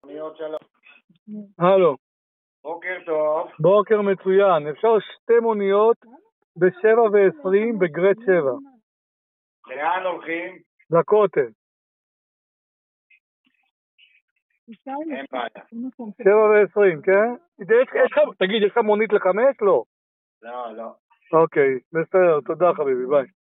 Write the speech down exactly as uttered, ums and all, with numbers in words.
הלו. בוקר טוב. בוקר מצוין. אפשר שתי מוניות בשבע ועשרים בגרד שבע. לאן הולכים? לכותל. אין בעיה. שבע ועשרים, כן? תגיד, יש לך מונית לחמש? לא. לא, לא. אוקיי, בסדר, תודה חביבי, ביי.